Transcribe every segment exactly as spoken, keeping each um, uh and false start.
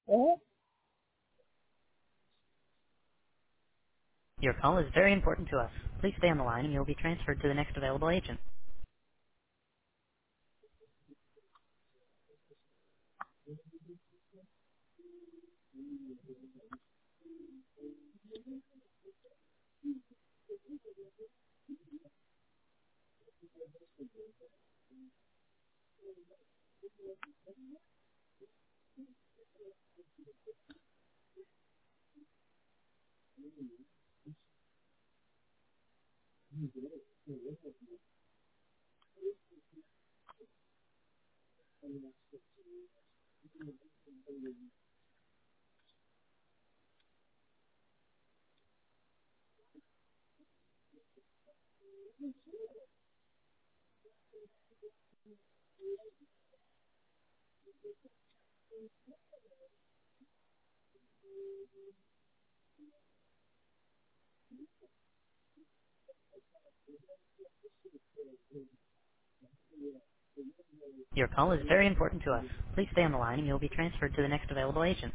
Oh, Your call is very important to us. Please stay on the line and you'll be transferred to the next available agent. Your call is very important to us. Please stay on the line and you'll be transferred to the next available agent.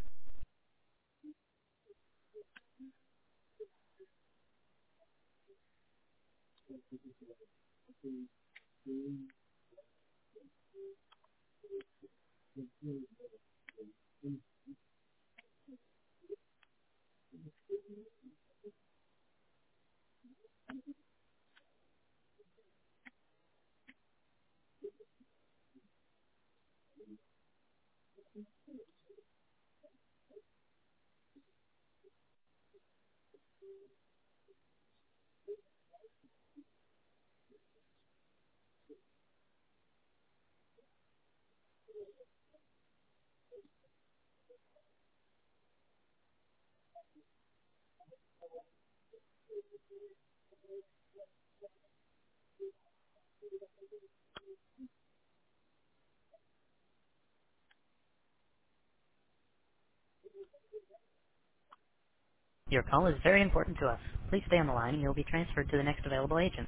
Your call is very important to us. Please stay on the line and you'll be transferred to the next available agent.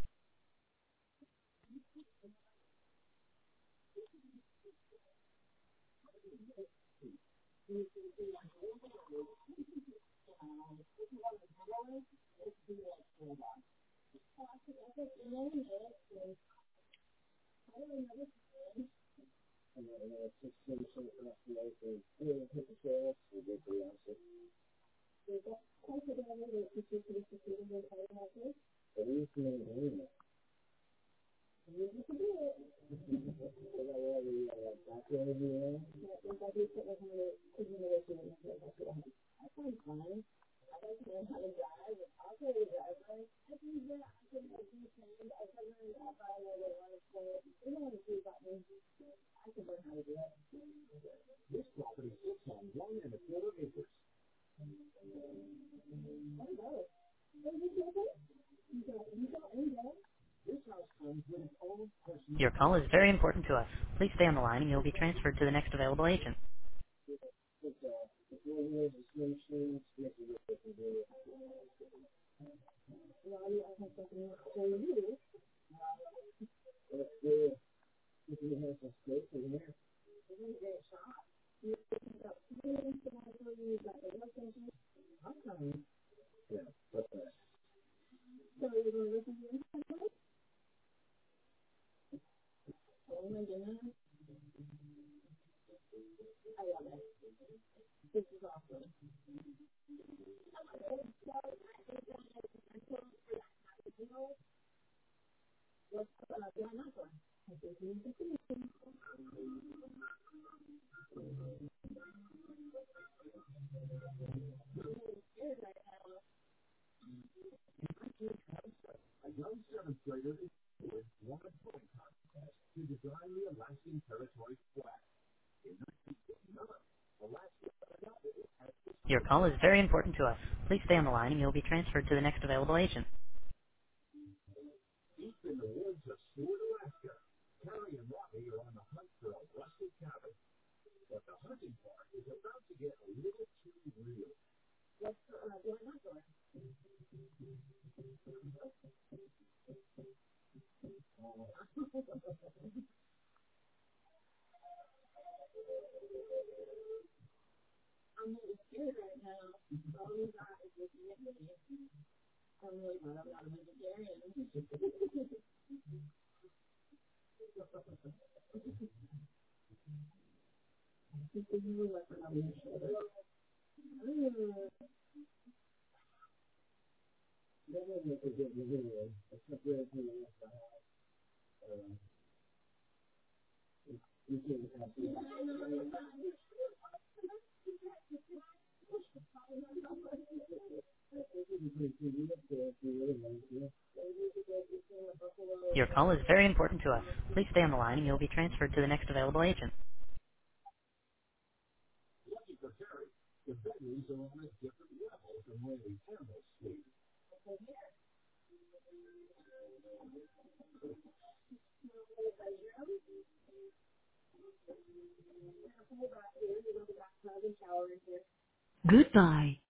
Your call is very important to us. Please stay on the line and you'll be transferred to the next available agent. Your call is very important to us. Please stay on the line and you'll be transferred to the next available agent. Your call is very important to us. Please stay on the line and you'll be transferred to the next available agent. Goodbye.